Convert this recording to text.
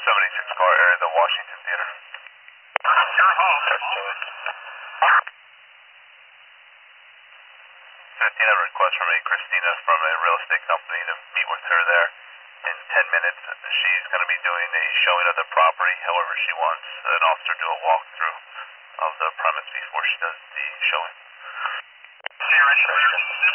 76 car area, the Washington Theater. Your home. 15, a request from a Christina from a real estate company to meet with her there in 10 minutes. She's going to be doing a showing of the property. However, she wants an officer to do a walkthrough of the premise before she does the showing. See you, Richard.